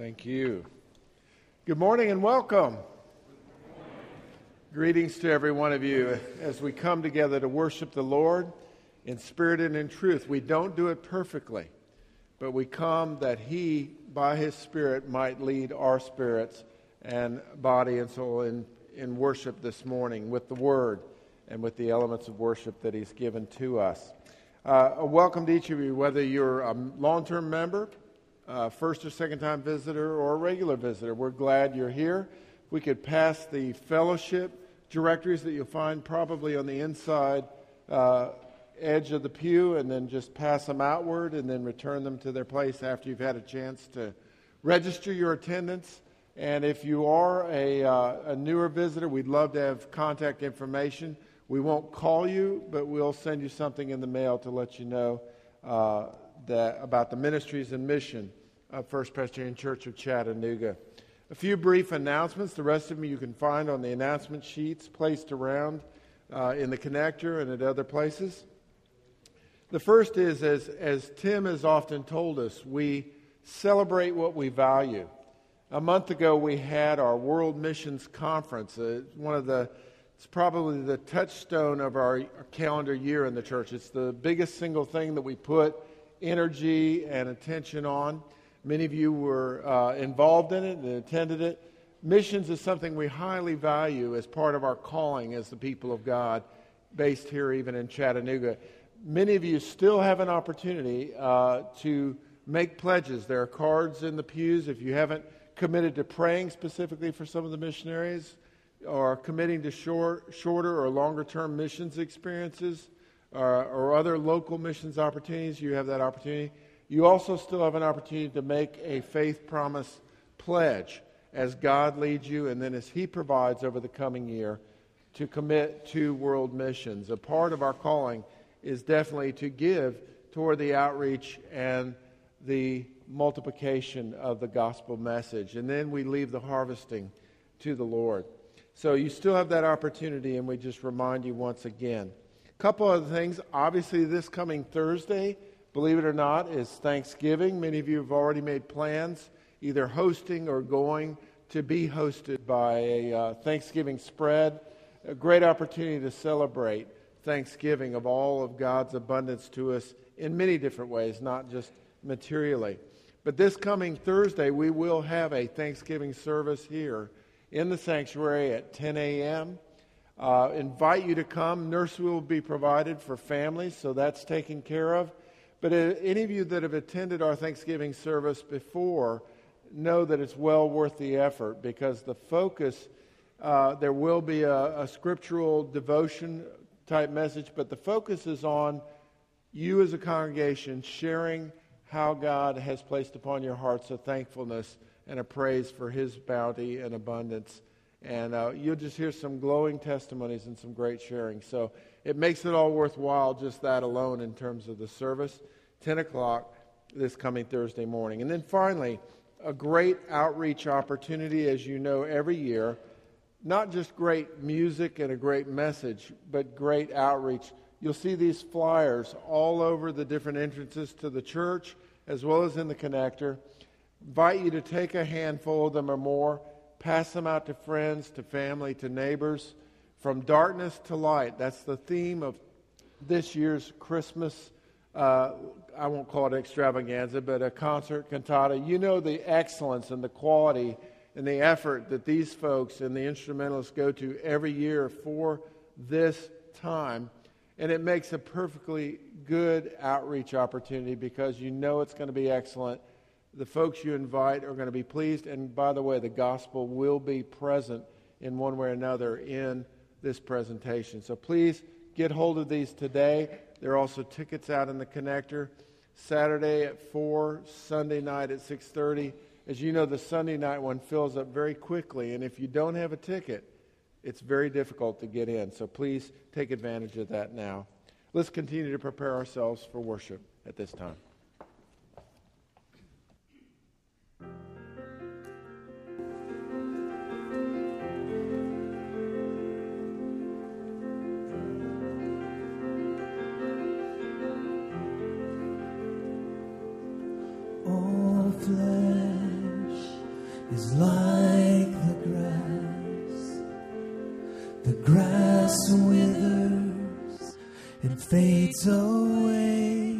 Thank you. Good morning and welcome. Greetings to every one of you as we come together to worship the Lord in spirit and in truth. We don't do it perfectly, but we come that He, by His Spirit, might lead our spirits and body and soul in worship this morning with the Word and with the elements of worship that He's given to us. A welcome to each of you, whether you're a long-term member, first or second-time visitor, or a regular visitor. We're glad you're here. We could pass the fellowship directories that you'll find probably on the inside edge of the pew, and then just pass them outward and then return them to their place after you've had a chance to register your attendance. And if you are a newer visitor, we'd love to have contact information. We won't call you, but we'll send you something in the mail to let you know about the ministries and mission of First Presbyterian Church of Chattanooga. A few brief announcements. The rest of them you can find on the announcement sheets placed around in the connector and at other places. The first is, as Tim has often told us, we celebrate what we value. A month ago we had our World Missions Conference. It's probably the touchstone of our calendar year in the church. It's the biggest single thing that we put energy and attention on. Many of you were involved in it and attended it. Missions is something we highly value as part of our calling as the people of God, based here even in Chattanooga. Many of you still have an opportunity to make pledges. There are cards in the pews. If you haven't committed to praying specifically for some of the missionaries or committing to shorter or longer-term missions experiences or other local missions opportunities, you have that opportunity. You also still have an opportunity to make a faith promise pledge as God leads you and then as He provides over the coming year to commit to world missions. A part of our calling is definitely to give toward the outreach and the multiplication of the gospel message. And then we leave the harvesting to the Lord. So you still have that opportunity, and we just remind you once again. A couple other things. Obviously, this coming Thursday, believe it or not, is Thanksgiving. Many of you have already made plans, either hosting or going to be hosted by a Thanksgiving spread. A great opportunity to celebrate Thanksgiving of all of God's abundance to us in many different ways, not just materially. But this coming Thursday, we will have a Thanksgiving service here in the sanctuary at 10 a.m. Invite you to come. Nursery will be provided for families, so that's taken care of. But any of you that have attended our Thanksgiving service before know that it's well worth the effort, because the focus, there will be a scriptural devotion type message, but the focus is on you as a congregation sharing how God has placed upon your hearts a thankfulness and a praise for His bounty and abundance. And you'll just hear some glowing testimonies and some great sharing. So it makes it all worthwhile, just that alone, in terms of the service. 10 o'clock this coming Thursday morning. And then finally, a great outreach opportunity, as you know, every year. Not just great music and a great message, but great outreach. You'll see these flyers all over the different entrances to the church, as well as in the connector. Invite you to take a handful of them or more, pass them out to friends, to family, to neighbors. From darkness to light. That's the theme of this year's Christmas, I won't call it extravaganza, but a concert cantata. You know the excellence and the quality and the effort that these folks and the instrumentalists go to every year for this time. And it makes a perfectly good outreach opportunity, because you know it's going to be excellent. The folks you invite are going to be pleased. And by the way, the gospel will be present in one way or another in this presentation. So please get hold of these today. There are also tickets out in the connector. Saturday at 4, Sunday night at 6:30. As you know, the Sunday night one fills up very quickly, and if you don't have a ticket, it's very difficult to get in. So please take advantage of that now. Let's continue to prepare ourselves for worship at this time. All flesh grass withers and fades away.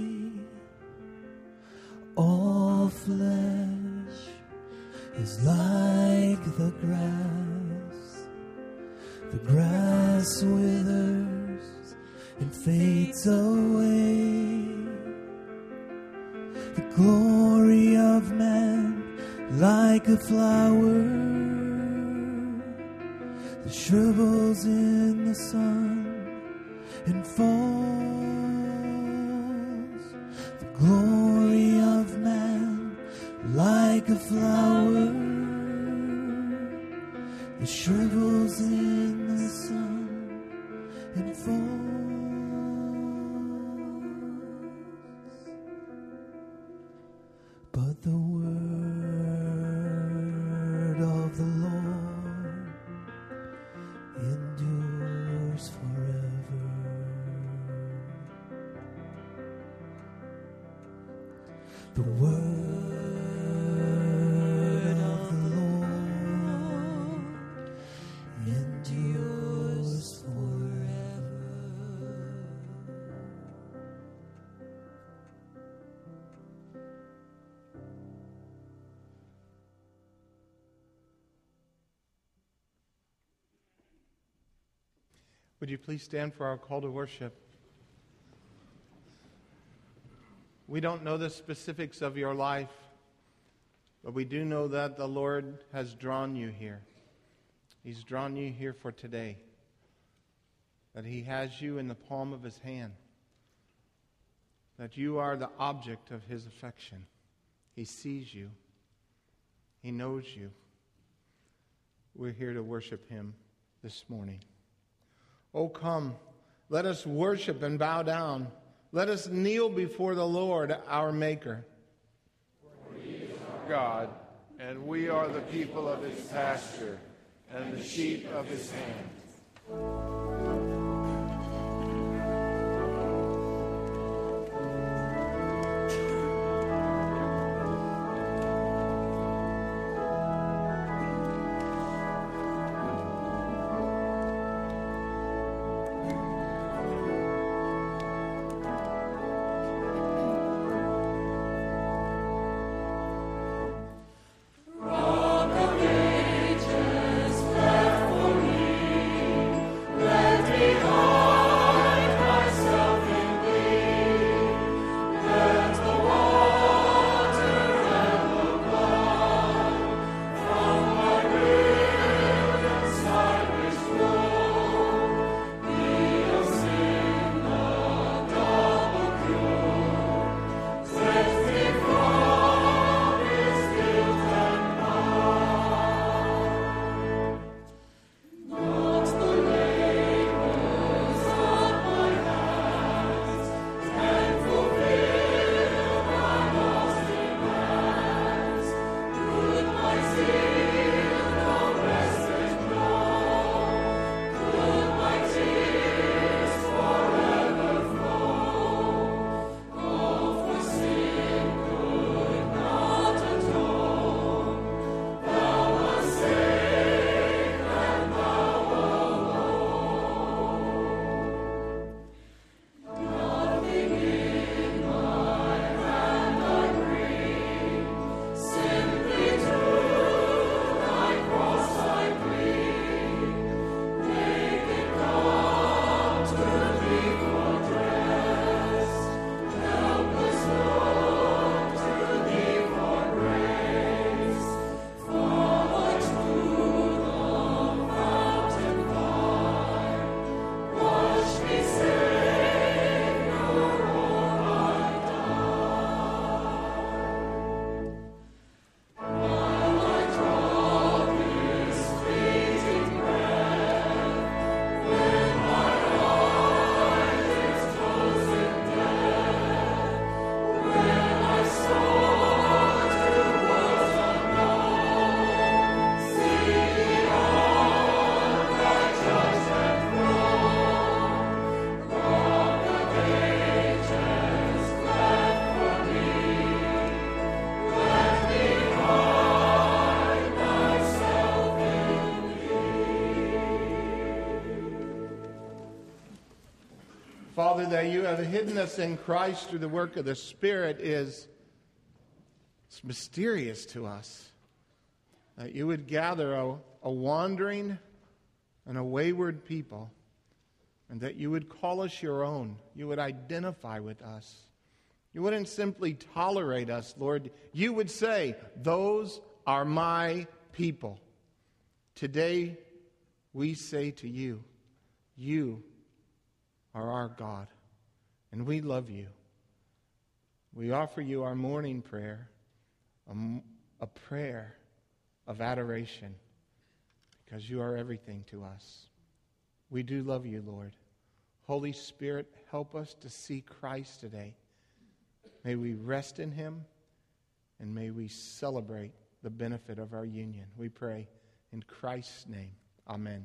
All flesh is like the grass. The grass withers and fades away. The glory of man like a flower that shrivels in the sun and falls. The glory of man like a flower that shrivels in the sun and falls. But the word of the Lord endures forever. The word of the Lord endures forever. Would you please stand for our call to worship? We don't know the specifics of your life, but we do know that the Lord has drawn you here. He's drawn you here for today. That He has you in the palm of His hand. That you are the object of His affection. He sees you. He knows you. We're here to worship Him this morning. Oh, come, let us worship and bow down. Let us kneel before the Lord, our Maker. For He is our God, and we are the people of His pasture, and the sheep of His hand. Let Father, that you have hidden us in Christ through the work of the Spirit is it's mysterious to us. That you would gather a wandering and a wayward people, and that you would call us your own. You would identify with us. You wouldn't simply tolerate us, Lord. You would say, those are my people. Today, we say to you, you are our God, and we love you. We offer you our morning prayer, a prayer of adoration, because you are everything to us. We do love you, Lord. Holy Spirit, help us to see Christ today. May we rest in him, and may we celebrate the benefit of our union. We pray in Christ's name. Amen.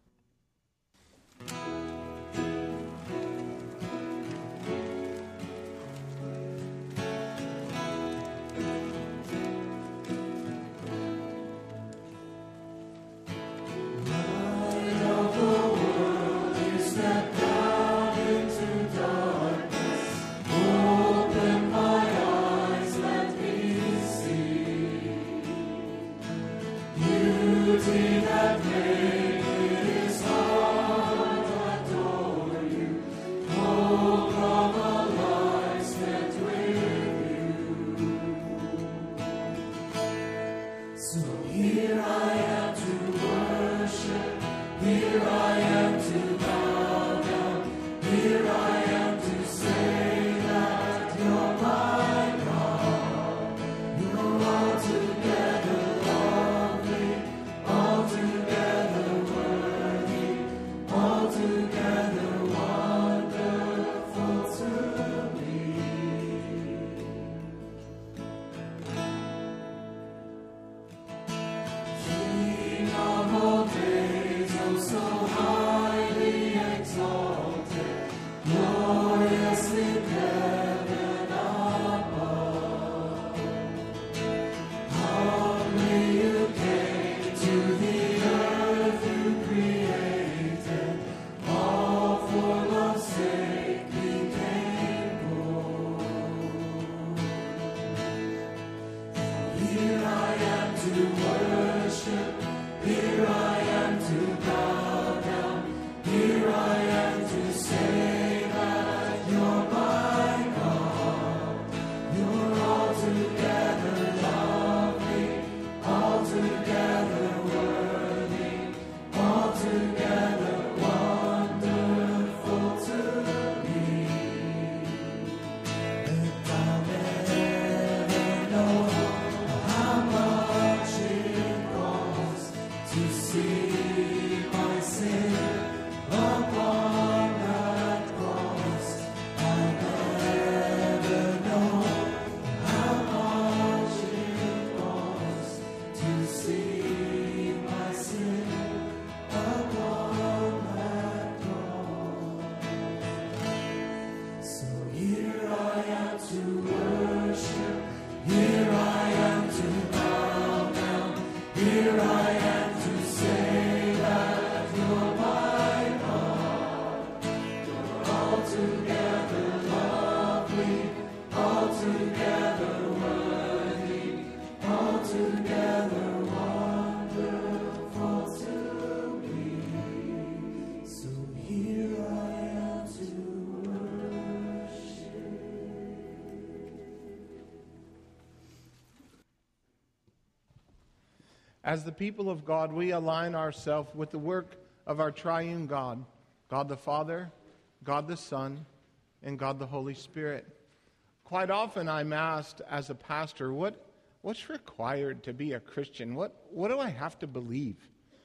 As the people of God, we align ourselves with the work of our triune God, God the Father, God the Son, and God the Holy Spirit. Quite often I'm asked as a pastor, what's required to be a Christian? What do I have to believe?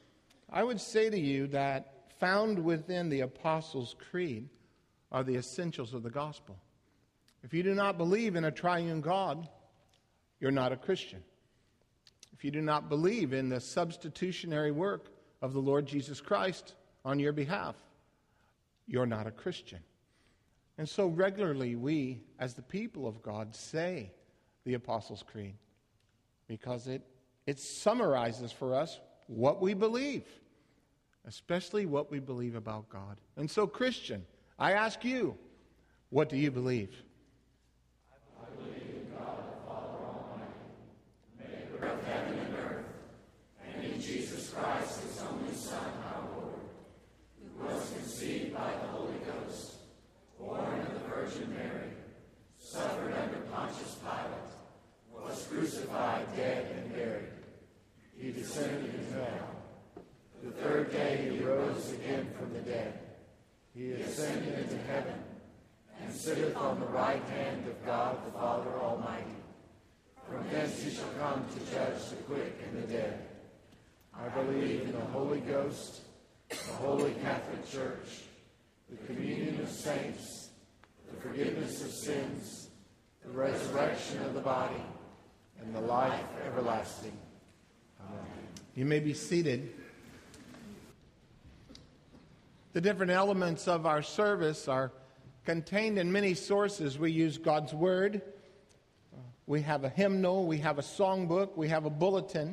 I would say to you that found within the Apostles' Creed are the essentials of the gospel. If you do not believe in a triune God, you're not a Christian. If you do not believe in the substitutionary work of the Lord Jesus Christ on your behalf, you're not a Christian. And so regularly we, as the people of God, say the Apostles' Creed because it summarizes for us what we believe, especially what we believe about God. And so, Christian, I ask you, what do you believe? He descended into hell. The third day he rose again from the dead. He ascended into heaven and sitteth on the right hand of God the Father Almighty. From thence he shall come to judge the quick and the dead. I believe in the Holy Ghost, the Holy Catholic Church, the communion of saints, the forgiveness of sins, the resurrection of the body, and the life everlasting. Amen. You may be seated. The different elements of our service are contained in many sources. We use God's Word. We have a hymnal. We have a songbook. We have a bulletin.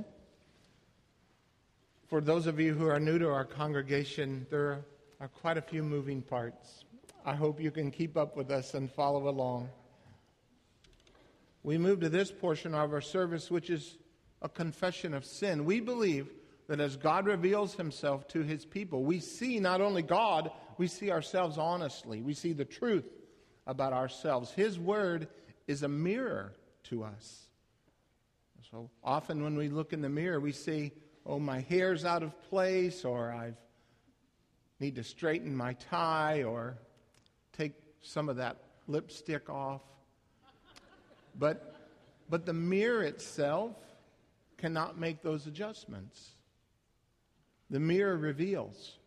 For those of you who are new to our congregation, there are quite a few moving parts. I hope you can keep up with us and follow along. We move to this portion of our service, which is a confession of sin. We believe that as God reveals himself to his people, we see not only God, we see ourselves honestly. We see the truth about ourselves. His word is a mirror to us. So often when we look in the mirror, we see, oh, my hair's out of place, or I need to straighten my tie, or take some of that lipstick off. But the mirror itself cannot make those adjustments. The mirror reveals.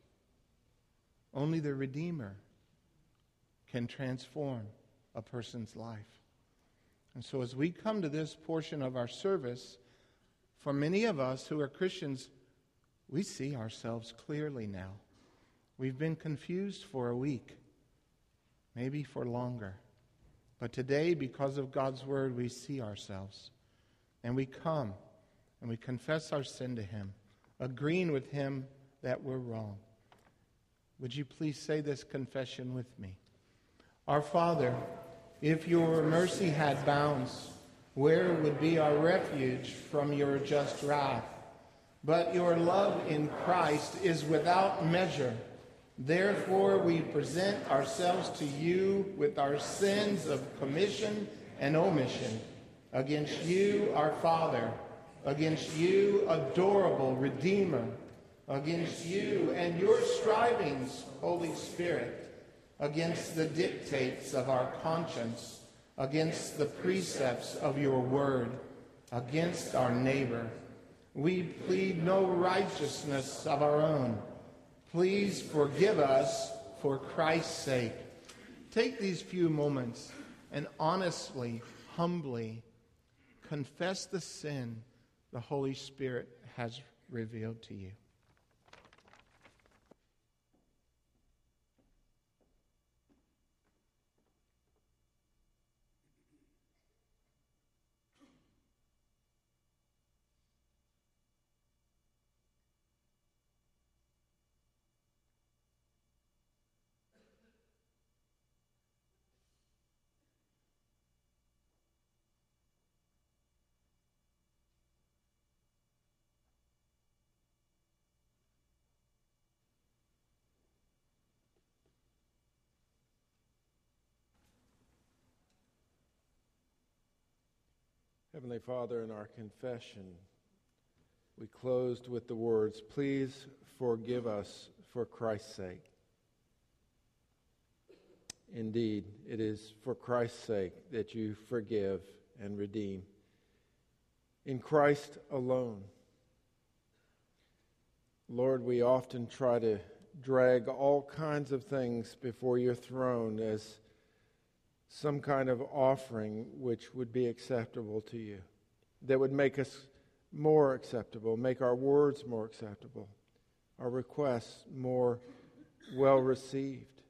Only the Redeemer can transform a person's life. And so as we come to this portion of our service, for many of us who are Christians, we see ourselves clearly now. We've been confused for a week, maybe for longer. But today, because of God's word, we see ourselves. And we come and we confess our sin to him, agreeing with him that we're wrong. Would you please say this confession with me? Our Father, if your mercy had bounds, where would be our refuge from your just wrath? But your love in Christ is without measure. Therefore, we present ourselves to you with our sins of commission and omission. Against you, our Father, against you, adorable Redeemer, against you and your strivings, Holy Spirit, against the dictates of our conscience, against the precepts of your word, against our neighbor. We plead no righteousness of our own. Please forgive us for Christ's sake. Take these few moments and honestly, humbly confess the sin the Holy Spirit has revealed to you. Heavenly Father, in our confession, we closed with the words, please forgive us for Christ's sake. Indeed, it is for Christ's sake that you forgive and redeem. In Christ alone. Lord, we often try to drag all kinds of things before your throne as some kind of offering which would be acceptable to you, that would make us more acceptable, make our words more acceptable, our requests more well received.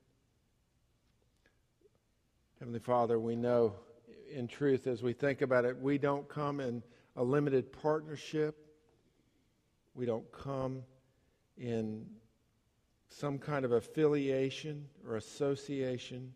Heavenly Father, we know in truth as we think about it, we don't come in a limited partnership. We don't come in some kind of affiliation or association,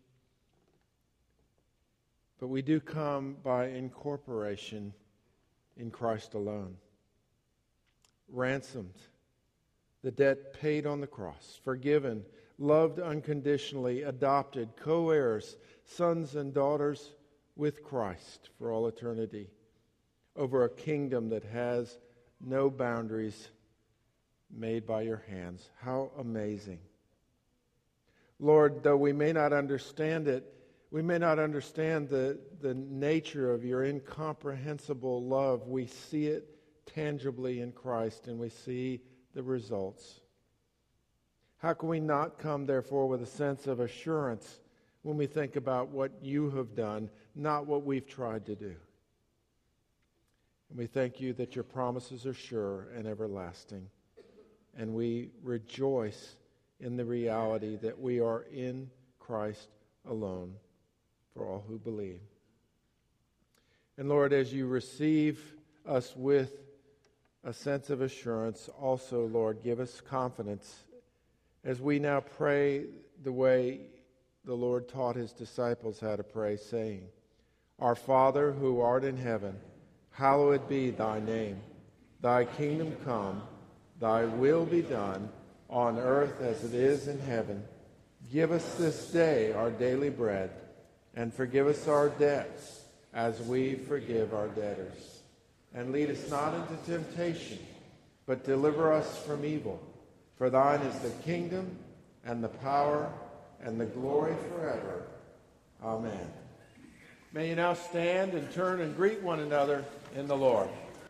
but we do come by incorporation in Christ alone. Ransomed, the debt paid on the cross, forgiven, loved unconditionally, adopted, co-heirs, sons and daughters with Christ for all eternity, over a kingdom that has no boundaries made by your hands. How amazing. Lord, though we may not understand it, we may not understand the nature of your incomprehensible love, we see it tangibly in Christ, and we see the results. How can we not come, therefore, with a sense of assurance when we think about what you have done, not what we've tried to do? And we thank you that your promises are sure and everlasting, and we rejoice in the reality that we are in Christ alone for all who believe. And Lord, as you receive us with a sense of assurance, also, Lord, give us confidence as we now pray the way the Lord taught his disciples how to pray, saying, Our Father who art in heaven, hallowed be thy name. Thy kingdom come, thy will be done, on earth as it is in heaven. Give us this day our daily bread, and forgive us our debts as we forgive our debtors. And lead us not into temptation, but deliver us from evil. For thine is the kingdom, and the power, and the glory forever. Amen. May you now stand and turn and greet one another in the Lord.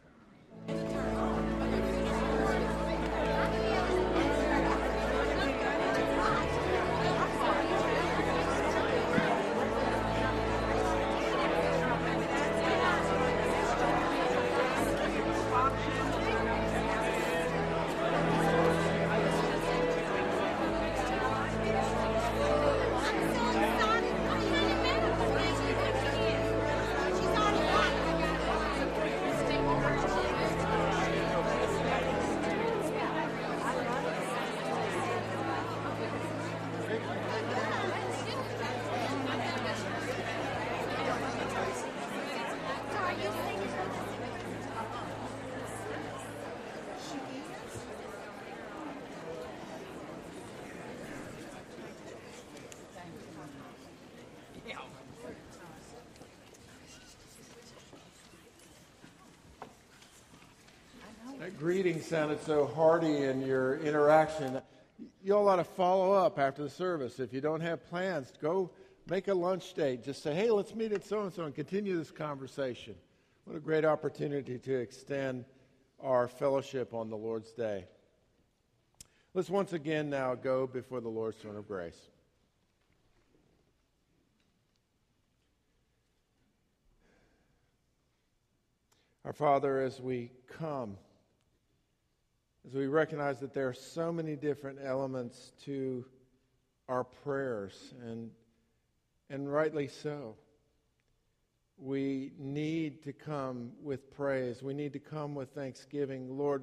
That greeting sounded so hearty in your interaction. You all ought to follow up after the service. If you don't have plans, go make a lunch date. Just say, hey, let's meet at so-and-so and continue this conversation. What a great opportunity to extend our fellowship on the Lord's Day. Let's once again now go before the Lord's throne of grace. Our Father, as we come, as we recognize that there are so many different elements to our prayers, and rightly so, we need to come with praise. We need to come with thanksgiving. Lord,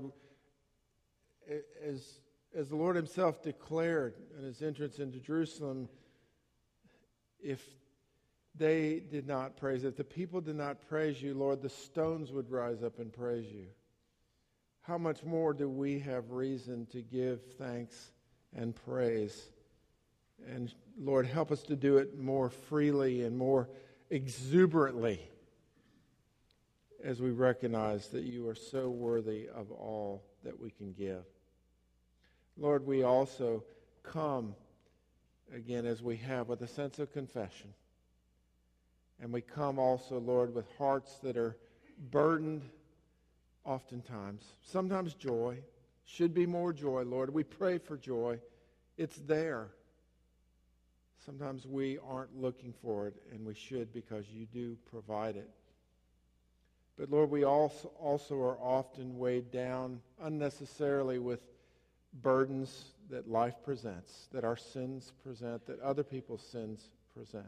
as the Lord himself declared in his entrance into Jerusalem, if they did not praise, if the people did not praise you, Lord, the stones would rise up and praise you. How much more do we have reason to give thanks and praise? And Lord, help us to do it more freely and more exuberantly as we recognize that you are so worthy of all that we can give. Lord, we also come again as we have with a sense of confession. And we come also, Lord, with hearts that are burdened oftentimes. Sometimes joy. Should be more joy, Lord. We pray for joy. It's there. Sometimes we aren't looking for it, and we should, because you do provide it. But Lord, we also are often weighed down unnecessarily with burdens that life presents, that our sins present, that other people's sins present.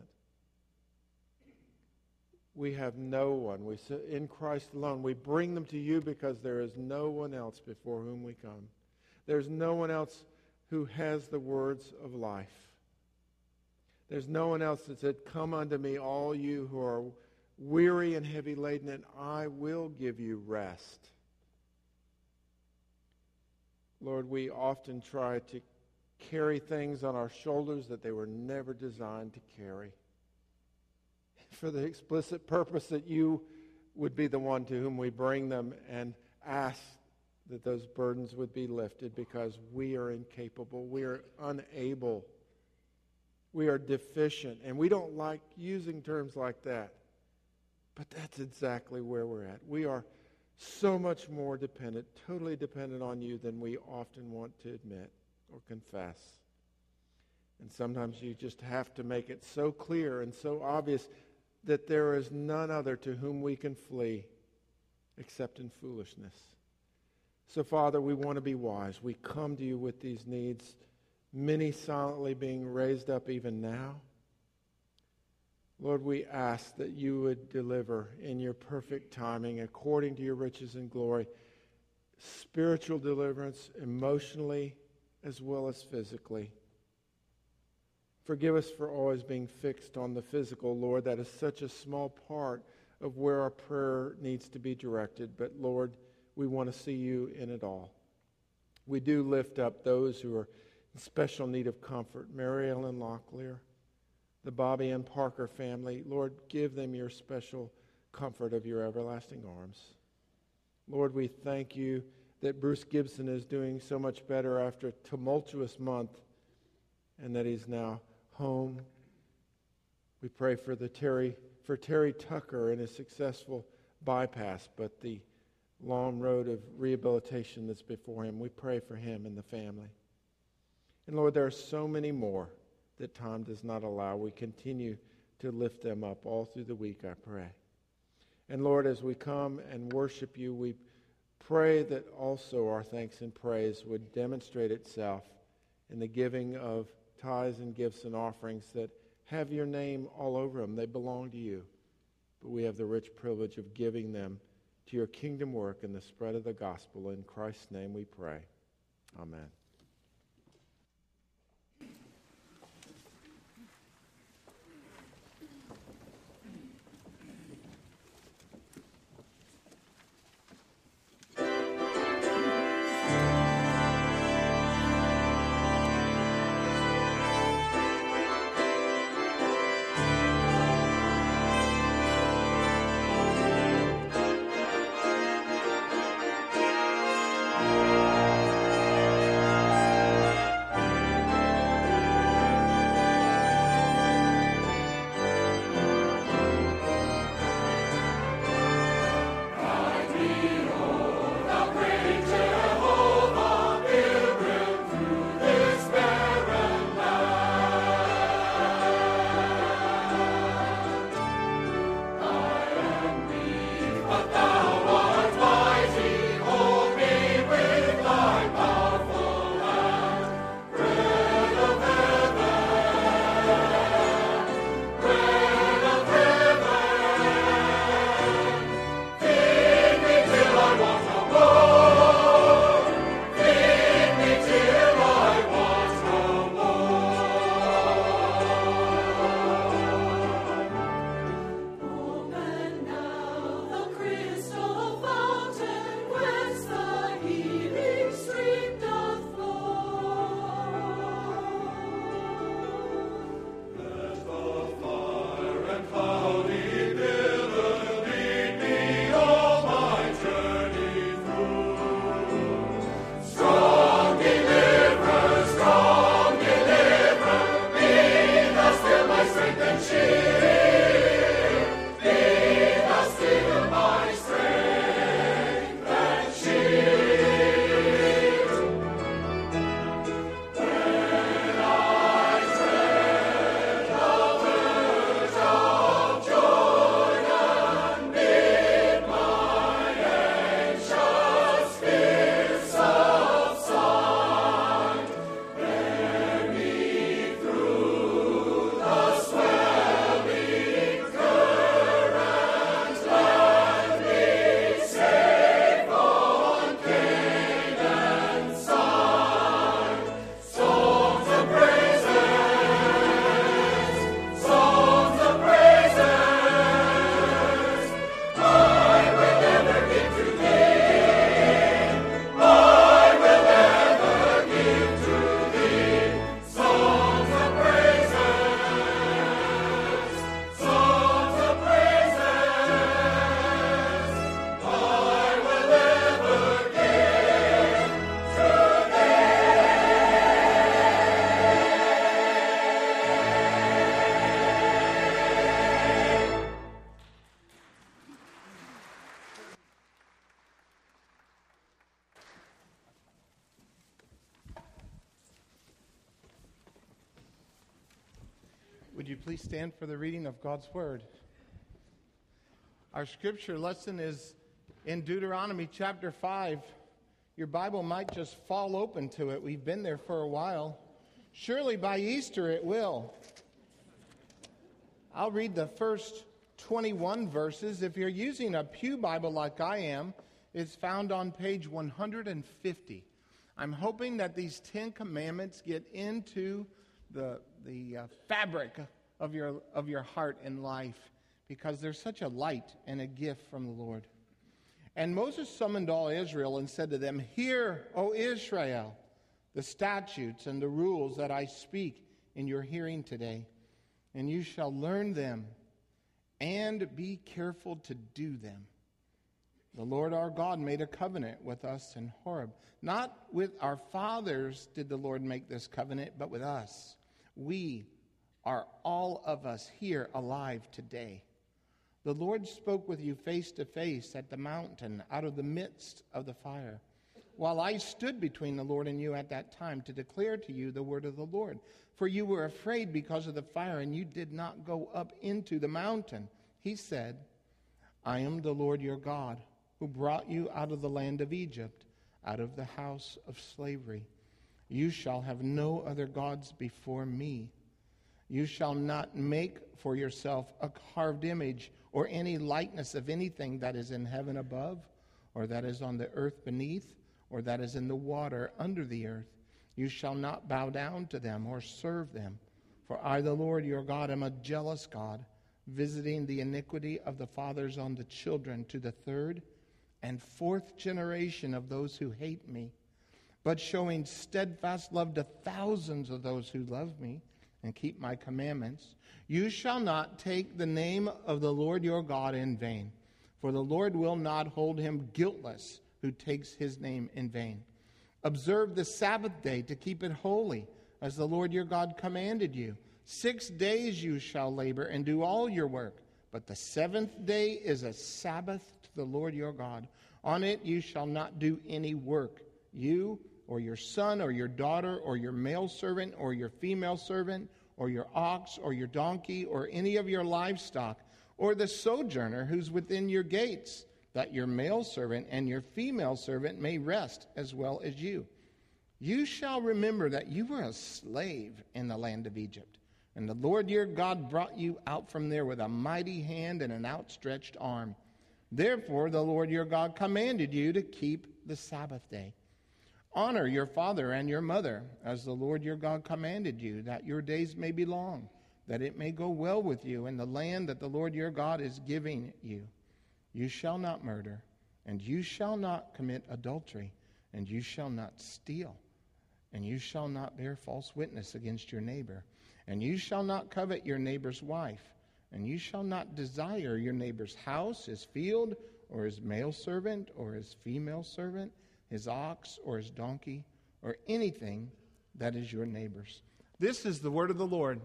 We have no one. We in Christ alone. We bring them to you because there is no one else before whom we come. There's no one else who has the words of life. There's no one else that said, "Come unto me, all you who are weary and heavy laden, and I will give you rest." Lord, we often try to carry things on our shoulders that they were never designed to carry, for the explicit purpose that you would be the one to whom we bring them and ask that those burdens would be lifted, because we are incapable, we are unable, we are deficient, and we don't like using terms like that. But that's exactly where we're at. We are so much more dependent, totally dependent on you than we often want to admit or confess. And sometimes you just have to make it so clear and so obvious that there is none other to whom we can flee except in foolishness. So, Father, we want to be wise. We come to you with these needs, many silently being raised up even now. Lord, we ask that you would deliver in your perfect timing, according to your riches and glory, spiritual deliverance, emotionally as well as physically. Forgive us for always being fixed on the physical, Lord. That is such a small part of where our prayer needs to be directed. But, Lord, we want to see you in it all. We do lift up those who are in special need of comfort. Mary Ellen Locklear, the Bobby and Parker family. Lord, give them your special comfort of your everlasting arms. Lord, we thank you that Bruce Gibson is doing so much better after a tumultuous month, and that he's now home. We pray for Terry Tucker and his successful bypass, but the long road of rehabilitation that's before him. We pray for him and the family. And Lord, there are so many more that time does not allow. We continue to lift them up all through the week, I pray. And Lord, as we come and worship you, we pray that also our thanks and praise would demonstrate itself in the giving of tithes and gifts and offerings that have your name all over them. They belong to you. But we have the rich privilege of giving them to your kingdom work and the spread of the gospel. In Christ's name we pray. Amen. Would you please stand for the reading of God's Word? Our scripture lesson is in Deuteronomy chapter 5. Your Bible might just fall open to it. We've been there for a while. Surely by Easter it will. I'll read the first 21 verses. If you're using a Pew Bible like I am, it's found on page 150. I'm hoping that these 10 commandments get into the fabric of your heart and life, because they're such a light and a gift from the Lord. And Moses summoned all Israel and said to them, "Hear, O Israel, the statutes and the rules that I speak in your hearing today, and you shall learn them and be careful to do them. The Lord our God made a covenant with us in Horeb. Not with our fathers did the Lord make this covenant, but with us. We are all of us here alive today. The Lord spoke with you face to face at the mountain out of the midst of the fire, while I stood between the Lord and you at that time to declare to you the word of the Lord. For you were afraid because of the fire, and you did not go up into the mountain." He said, "I am the Lord your God, who brought you out of the land of Egypt, out of the house of slavery. You shall have no other gods before me. You shall not make for yourself a carved image or any likeness of anything that is in heaven above, or that is on the earth beneath, or that is in the water under the earth. You shall not bow down to them or serve them. For I, the Lord your God, am a jealous God, visiting the iniquity of the fathers on the children to the third and fourth generation of those who hate me, but showing steadfast love to thousands of those who love me and keep my commandments. You shall not take the name of the Lord your God in vain, for the Lord will not hold him guiltless who takes his name in vain. Observe the Sabbath day to keep it holy, as the Lord your God commanded you. 6 days you shall labor and do all your work, but the seventh day is a Sabbath to the Lord your God. On it you shall not do any work, you or your son or your daughter or your male servant or your female servant or your ox or your donkey or any of your livestock, or the sojourner who's within your gates, that your male servant and your female servant may rest as well as you. You shall remember that you were a slave in the land of Egypt, and the Lord your God brought you out from there with a mighty hand and an outstretched arm. Therefore the Lord your God commanded you to keep the Sabbath day. Honor your father and your mother, as the Lord your God commanded you, that your days may be long, that it may go well with you in the land that the Lord your God is giving you. You shall not murder, and you shall not commit adultery, and you shall not steal, and you shall not bear false witness against your neighbor, and you shall not covet your neighbor's wife, and you shall not desire your neighbor's house, his field, or his male servant, or his female servant, his ox or his donkey, or anything that is your neighbor's." This is the word of the Lord.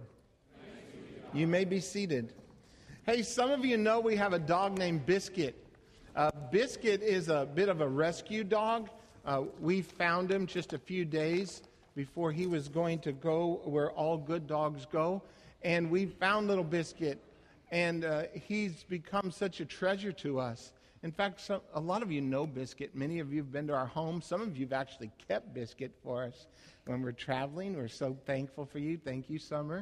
You may be seated. Hey, some of you know we have a dog named Biscuit. Biscuit is a bit of a rescue dog. We found him just a few days before he was going to go where all good dogs go. And we found little Biscuit, and he's become such a treasure to us. In fact, a lot of you know Biscuit. Many of you have been to our home. Some of you have actually kept Biscuit for us when we're traveling. We're so thankful for you. Thank you, Summer.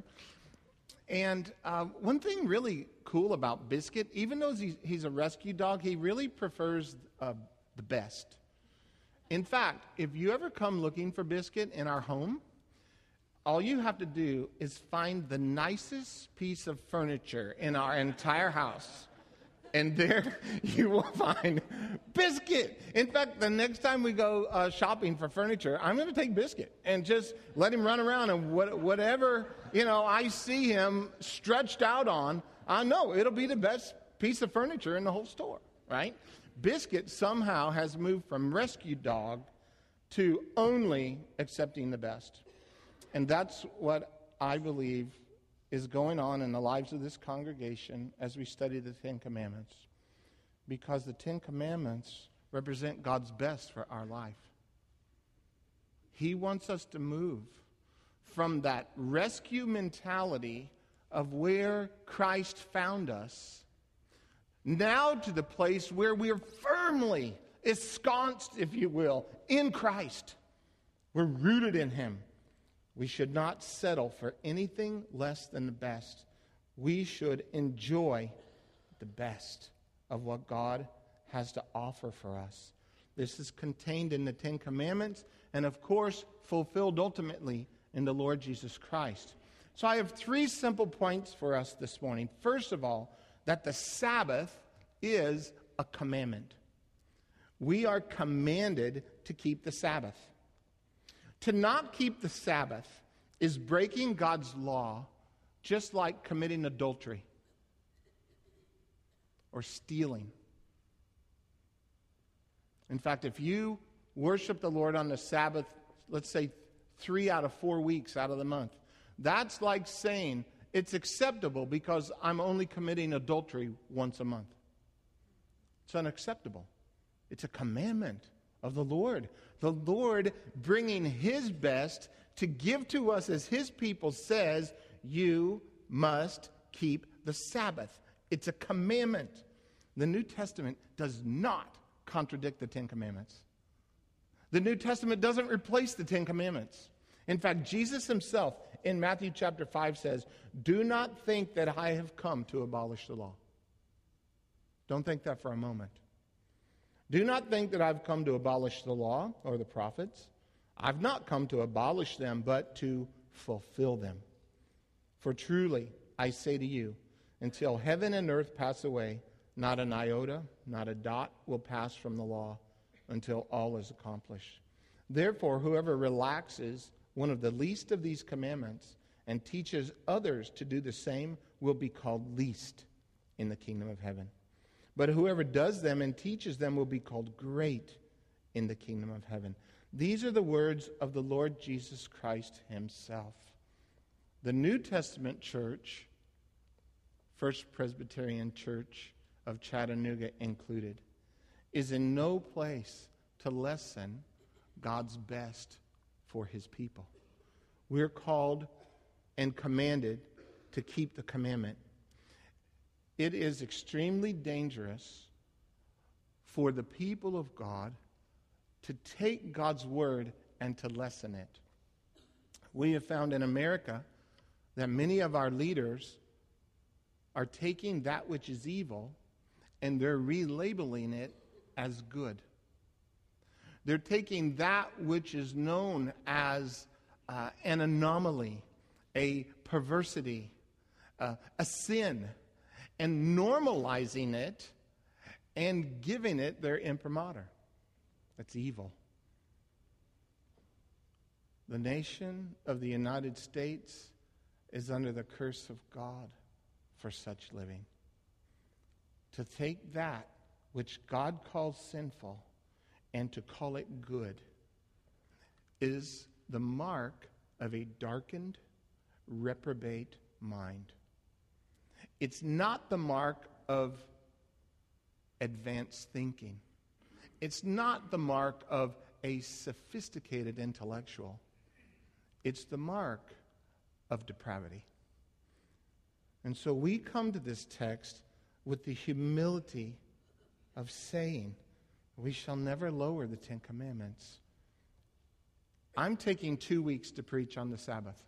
And one thing really cool about Biscuit, even though he's a rescue dog, he really prefers the best. In fact, if you ever come looking for Biscuit in our home, all you have to do is find the nicest piece of furniture in our entire house. And there you will find Biscuit. In fact, the next time we go shopping for furniture, I'm going to take Biscuit and just let him run around, and whatever I see him stretched out on, I know it'll be the best piece of furniture in the whole store, right? Biscuit somehow has moved from rescue dog to only accepting the best. And that's what I believe is going on in the lives of this congregation as we study the Ten Commandments. Because the Ten Commandments represent God's best for our life. He wants us to move from that rescue mentality of where Christ found us, now to the place where we are firmly ensconced, if you will, in Christ. We're rooted in Him. We should not settle for anything less than the best. We should enjoy the best of what God has to offer for us. This is contained in the Ten Commandments and, of course, fulfilled ultimately in the Lord Jesus Christ. So I have 3 simple points for us this morning. First of all, that the Sabbath is a commandment. We are commanded to keep the Sabbath. To not keep the Sabbath is breaking God's law, just like committing adultery or stealing. In fact, if you worship the Lord on the Sabbath, let's say 3 out of 4 weeks out of the month, that's like saying it's acceptable because I'm only committing adultery once a month. It's unacceptable. It's a commandment of the Lord. The Lord bringing His best to give to us as His people says, you must keep the Sabbath. It's a commandment. The New Testament does not contradict the Ten Commandments. The New Testament doesn't replace the Ten Commandments. In fact, Jesus Himself in Matthew chapter 5 says, do not think that I have come to abolish the law. Don't think that for a moment. Do not think that I've come to abolish the law or the prophets. I've not come to abolish them, but to fulfill them. For truly, I say to you, until heaven and earth pass away, not an iota, not a dot will pass from the law until all is accomplished. Therefore, whoever relaxes one of the least of these commandments and teaches others to do the same will be called least in the kingdom of heaven. But whoever does them and teaches them will be called great in the kingdom of heaven. These are the words of the Lord Jesus Christ Himself. The New Testament church, First Presbyterian Church of Chattanooga included, is in no place to lessen God's best for His people. We're called and commanded to keep the commandment. It is extremely dangerous for the people of God to take God's word and to lessen it. We have found in America that many of our leaders are taking that which is evil and they're relabeling it as good. They're taking that which is known as an anomaly, a perversity, a sin, and normalizing it and giving it their imprimatur. That's evil. The nation of the United States is under the curse of God for such living. To take that which God calls sinful and to call it good is the mark of a darkened, reprobate mind. It's not the mark of advanced thinking. It's not the mark of a sophisticated intellectual. It's the mark of depravity. And so we come to this text with the humility of saying, we shall never lower the Ten Commandments. I'm taking 2 weeks to preach on the Sabbath.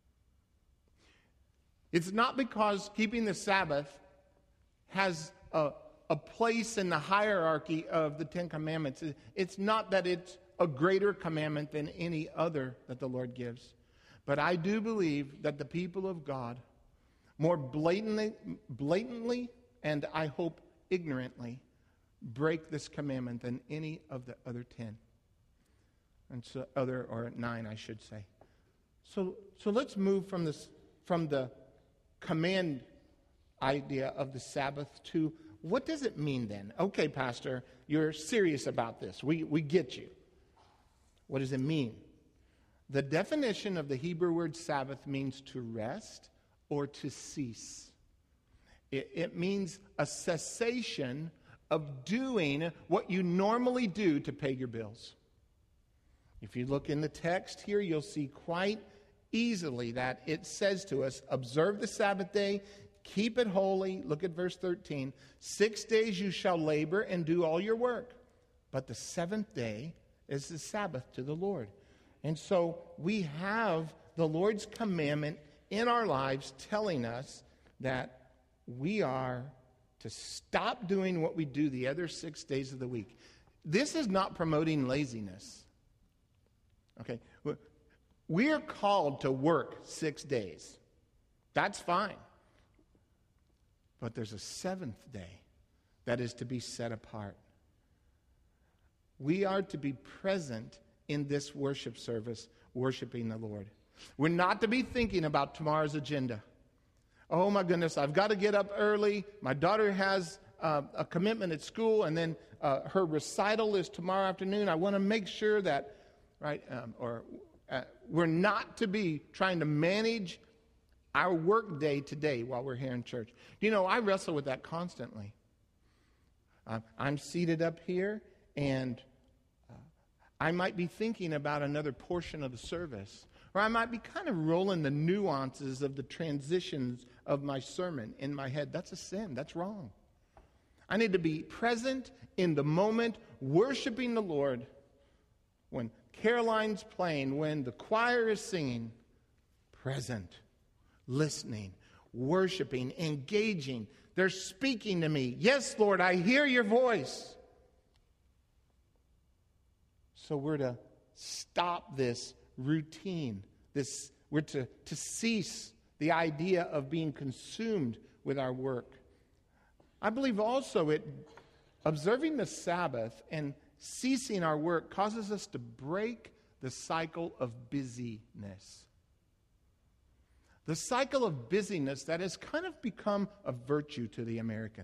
It's not because keeping the Sabbath has a place in the hierarchy of the Ten Commandments. It's not that it's a greater commandment than any other that the Lord gives. But I do believe that the people of God more blatantly and I hope ignorantly break this commandment than any of the other 10. And so or 9, I should say. So let's move from the command idea of the Sabbath to what does it mean then? Okay, Pastor, you're serious about this. We get you. What does it mean? The definition of the Hebrew word Sabbath means to rest or to cease. It means a cessation of doing what you normally do to pay your bills. If you look in the text here, you'll see quite easily that it says to us, observe the Sabbath day, keep it holy. Look at verse 13. 6 days you shall labor and do all your work, but the seventh day is the Sabbath to the Lord. And so we have the Lord's commandment in our lives telling us that we are to stop doing what we do the other 6 days of the week. This is not promoting laziness. Okay? We are called to work 6 days. That's fine. But there's a seventh day that is to be set apart. We are to be present in this worship service, worshiping the Lord. We're not to be thinking about tomorrow's agenda. Oh my goodness, I've got to get up early. My daughter has a commitment at school, and then her recital is tomorrow afternoon. I want to make sure that, right, we're not to be trying to manage our work day today while we're here in church. You know, I wrestle with that constantly. I'm seated up here, and I might be thinking about another portion of the service, or I might be kind of rolling the nuances of the transitions of my sermon in my head. That's a sin. That's wrong. I need to be present in the moment, worshiping the Lord. When Caroline's playing, when the choir is singing, present, listening, worshiping, engaging. They're speaking to me. Yes, Lord, I hear your voice. So we're to stop this routine. We're to cease the idea of being consumed with our work. I believe also observing the Sabbath and ceasing our work causes us to break the cycle of busyness. The cycle of busyness that has kind of become a virtue to the American.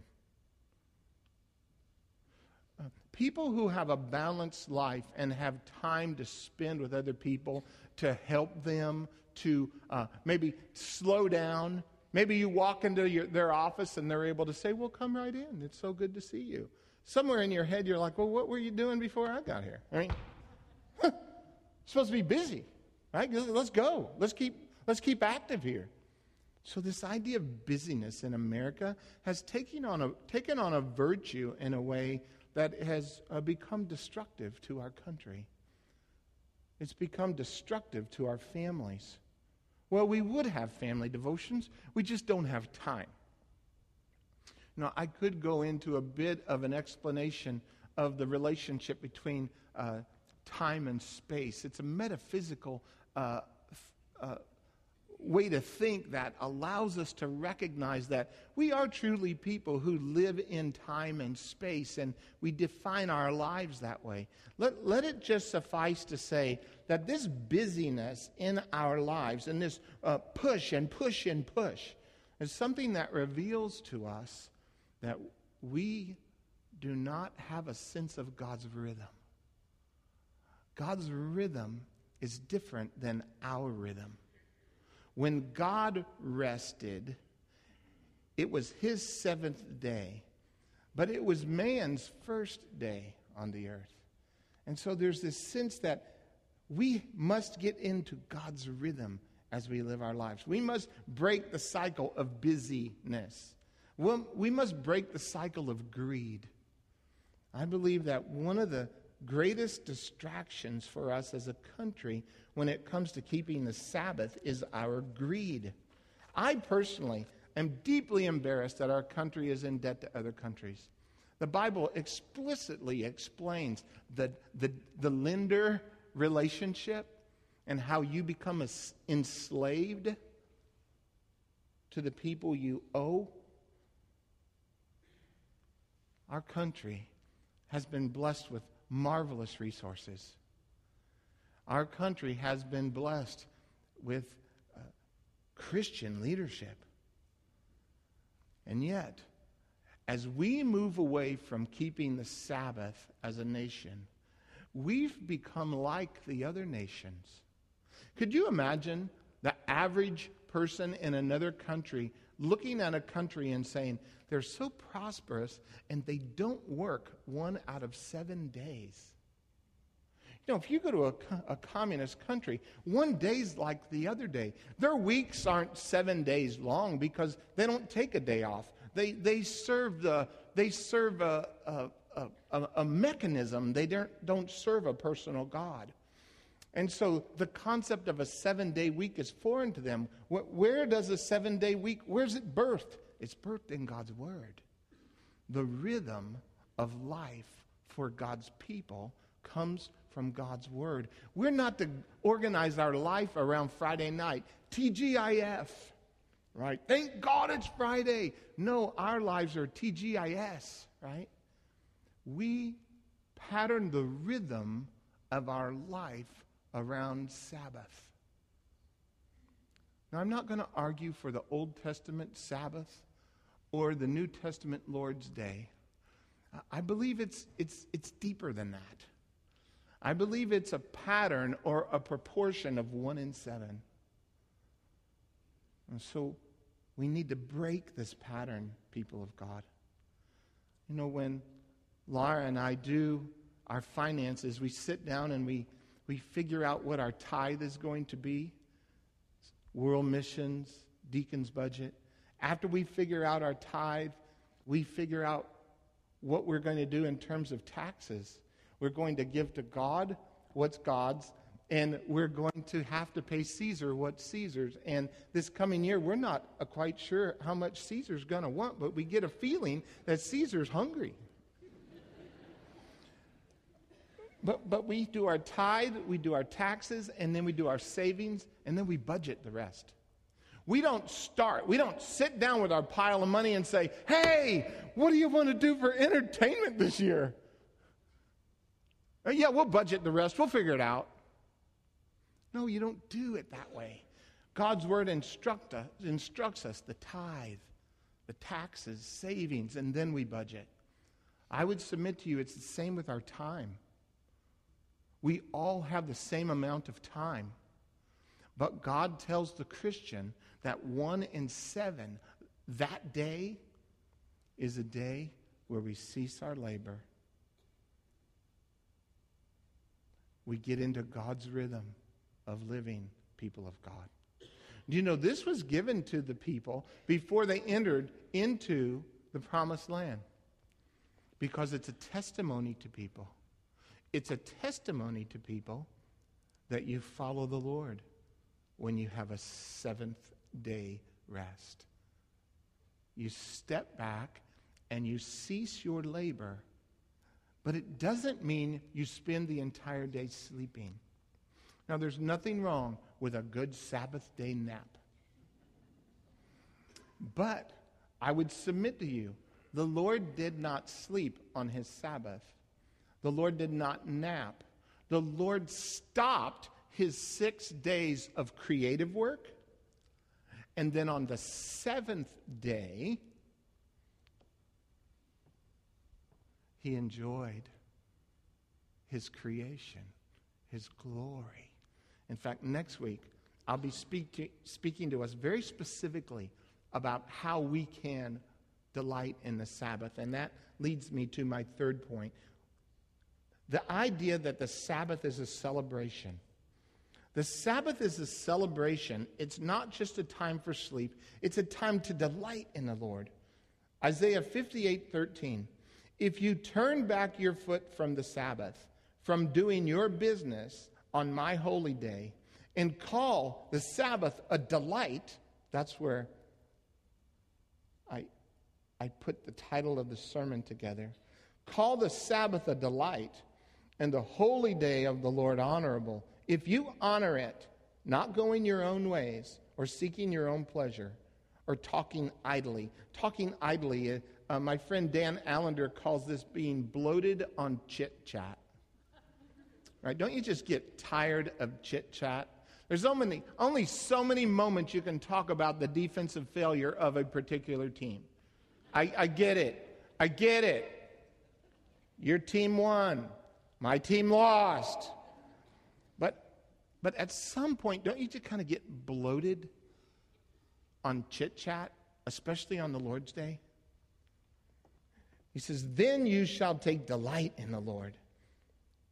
People who have a balanced life and have time to spend with other people to help them, to maybe slow down. Maybe you walk into their office and they're able to say, well, come right in. It's so good to see you. Somewhere in your head, you're like, well, what were you doing before I got here? I mean, supposed to be busy, right? Let's go. Let's keep active here. So this idea of busyness in America has taken on a virtue in a way that has become destructive to our country. It's become destructive to our families. Well, we would have family devotions. We just don't have time. Now, I could go into a bit of an explanation of the relationship between time and space. It's a metaphysical way to think that allows us to recognize that we are truly people who live in time and space, and we define our lives that way. Let it just suffice to say that this busyness in our lives and this push and push and push is something that reveals to us that we do not have a sense of God's rhythm. God's rhythm is different than our rhythm. When God rested, it was his seventh day, but it was man's first day on the earth. And so there's this sense that we must get into God's rhythm as we live our lives. We must break the cycle of busyness. We must break the cycle of greed. I believe that one of the greatest distractions for us as a country when it comes to keeping the Sabbath is our greed. I personally am deeply embarrassed that our country is in debt to other countries. The Bible explicitly explains the lender relationship and how you become enslaved to the people you owe. Our country has been blessed with marvelous resources. Our country has been blessed with Christian leadership. And yet, as we move away from keeping the Sabbath as a nation, we've become like the other nations. Could you imagine the average person in another country looking at a country and saying, they're so prosperous and they don't work 1 out of 7 days? If you go to a communist country, one day's like the other day. Their weeks aren't 7 days long because they don't take a day off. They serve a mechanism. They don't serve a personal God. And so the concept of a 7-day week is foreign to them. Where does a 7-day week, where's it birthed? It's birthed in God's Word. The rhythm of life for God's people comes from God's Word. We're not to organize our life around Friday night. TGIF, right? Thank God it's Friday. No, our lives are TGIS, right? We pattern the rhythm of our life around Sabbath. Now, I'm not going to argue for the Old Testament Sabbath or the New Testament Lord's Day. I believe it's deeper than that. I believe it's a pattern or a proportion of 1 in 7. And so we need to break this pattern, people of God. When Laura and I do our finances, we sit down and we figure out what our tithe is going to be. World missions, deacon's budget. After we figure out our tithe, we figure out what we're going to do in terms of taxes. We're going to give to God what's God's, and we're going to have to pay Caesar what's Caesar's. And this coming year, we're not quite sure how much Caesar's going to want, but we get a feeling that Caesar's hungry. But we do our tithe, we do our taxes, and then we do our savings, and then we budget the rest. We don't sit down with our pile of money and say, hey, what do you want to do for entertainment this year? Yeah, we'll budget the rest. We'll figure it out. No, you don't do it that way. God's Word instructs us the tithe, the taxes, savings, and then we budget. I would submit to you it's the same with our time. We all have the same amount of time. But God tells the Christian that 1 in 7, that day is a day where we cease our labor. We get into God's rhythm of living, people of God. Do you know this was given to the people before they entered into the promised land? Because it's a testimony to people. It's a testimony to people that you follow the Lord when you have a 7th-day rest. You step back and you cease your labor, but it doesn't mean you spend the entire day sleeping. Now, there's nothing wrong with a good Sabbath day nap. But I would submit to you, the Lord did not sleep on his Sabbath. The Lord did not nap. The Lord stopped his 6 days of creative work. And then on the 7th day, he enjoyed his creation, his glory. In fact, next week, I'll be speaking to us very specifically about how we can delight in the Sabbath. And that leads me to my third point. The idea that the Sabbath is a celebration. The Sabbath is a celebration. It's not just a time for sleep. It's a time to delight in the Lord. Isaiah 58:13. If you turn back your foot from the Sabbath, from doing your business on my holy day, and call the Sabbath a delight, that's where I put the title of the sermon together. Call the Sabbath a delight, and the holy day of the Lord honorable. If you honor it, not going your own ways or seeking your own pleasure or talking idly. Talking idly, my friend Dan Allender calls this being bloated on chit-chat. Right? Don't you just get tired of chit-chat? There's only so many moments you can talk about the defensive failure of a particular team. I get it. I get it. Your team won. My team lost. But at some point, don't you just kind of get bloated on chit-chat, especially on the Lord's Day? He says, then you shall take delight in the Lord.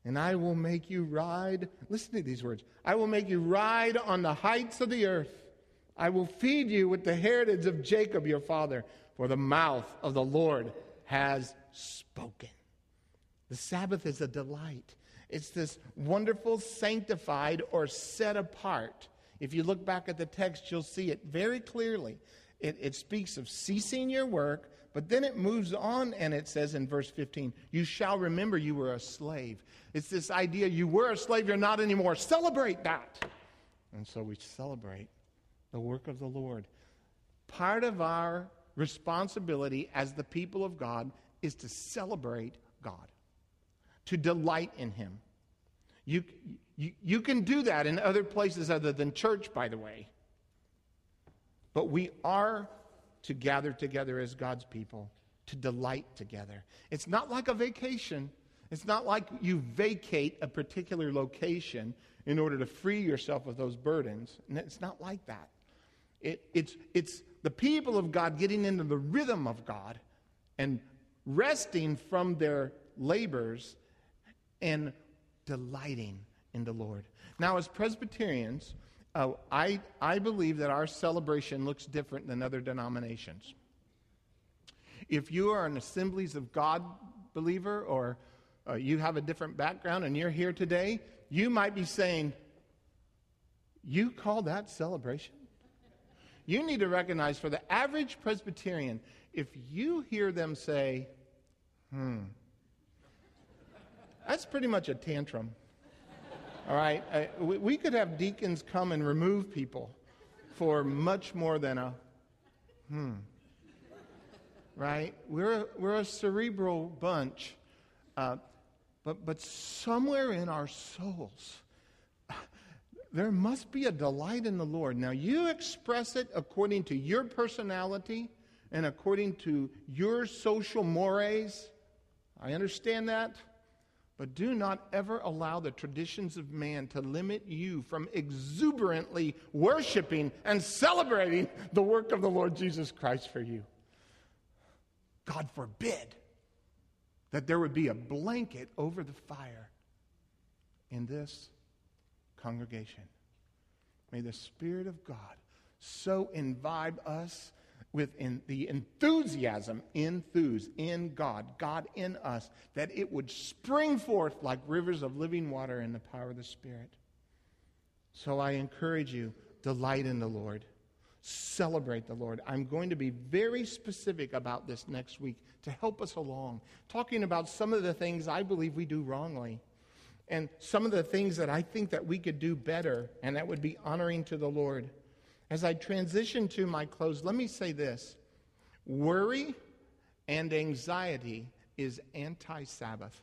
And I will make you ride, listen to these words, I will make you ride on the heights of the earth. I will feed you with the heritage of Jacob your father, for the mouth of the Lord has spoken. The Sabbath is a delight. It's this wonderful, sanctified, or set apart. If you look back at the text, you'll see it very clearly. It speaks of ceasing your work, but then it moves on and it says in verse 15, you shall remember you were a slave. It's this idea, you were a slave, you're not anymore. Celebrate that. And so we celebrate the work of the Lord. Part of our responsibility as the people of God is to celebrate God, to delight in Him. You can do that in other places other than church, by the way. But we are to gather together as God's people, to delight together. It's not like a vacation. It's not like you vacate a particular location in order to free yourself of those burdens. And it's not like that. It's the people of God getting into the rhythm of God and resting from their labors and delighting in the Lord. Now, as Presbyterians, I believe that our celebration looks different than other denominations. If you are an Assemblies of God believer or you have a different background and you're here today, you might be saying, you call that celebration? You need to recognize for the average Presbyterian, if you hear them say, that's pretty much a tantrum. All right? We could have deacons come and remove people for much more than a right? We're a cerebral bunch. But somewhere in our souls, there must be a delight in the Lord. Now, you express it according to your personality and according to your social mores. I understand that. But do not ever allow the traditions of man to limit you from exuberantly worshiping and celebrating the work of the Lord Jesus Christ for you. God forbid that there would be a blanket over the fire in this congregation. May the Spirit of God so imbibe us with the enthusiasm, in God, God in us, that it would spring forth like rivers of living water in the power of the Spirit. So I encourage you, delight in the Lord. Celebrate the Lord. I'm going to be very specific about this next week to help us along, talking about some of the things I believe we do wrongly and some of the things that I think that we could do better and that would be honoring to the Lord. As I transition to my close, let me say this. Worry and anxiety is anti-Sabbath.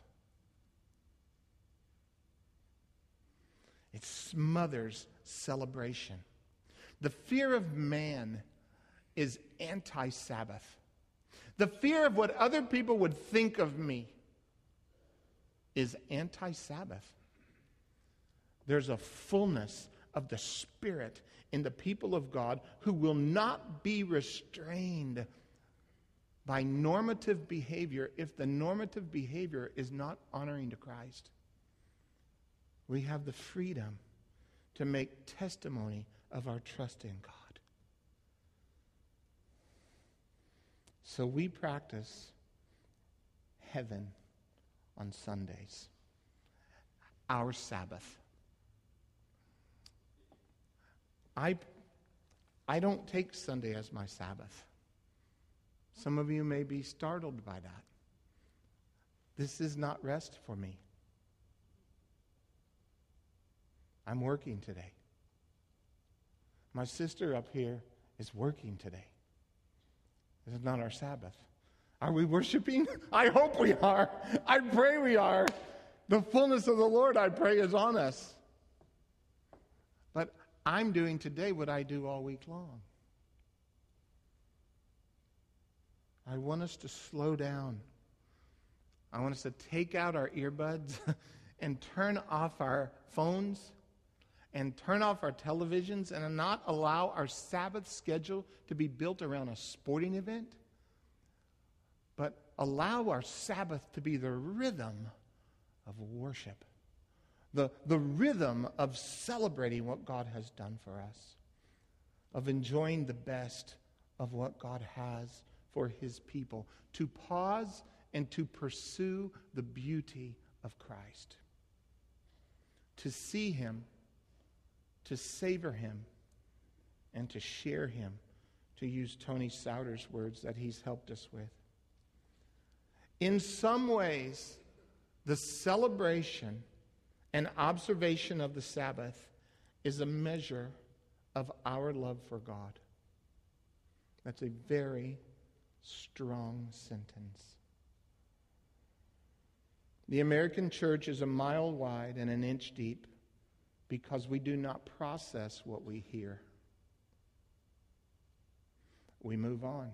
It smothers celebration. The fear of man is anti-Sabbath. The fear of what other people would think of me is anti-Sabbath. There's a fullness of the Spirit in the people of God who will not be restrained by normative behavior if the normative behavior is not honoring to Christ. We have the freedom to make testimony of our trust in God. So we practice heaven on Sundays, our Sabbath. I don't take Sunday as my Sabbath. Some of you may be startled by that. This is not rest for me. I'm working today. My sister up here is working today. This is not our Sabbath. Are we worshiping? I hope we are. I pray we are. The fullness of the Lord, I pray, is on us. But I'm doing today what I do all week long. I want us to slow down. I want us to take out our earbuds and turn off our phones and turn off our televisions and not allow our Sabbath schedule to be built around a sporting event, but allow our Sabbath to be the rhythm of worship. the rhythm of celebrating what God has done for us, of enjoying the best of what God has for his people, to pause and to pursue the beauty of Christ, to see him, to savor him, and to share him, to use Tony Souter's words that he's helped us with. In some ways, the celebration and observation of the Sabbath is a measure of our love for God. That's a very strong sentence. The American church is a mile wide and an inch deep because we do not process what we hear. We move on.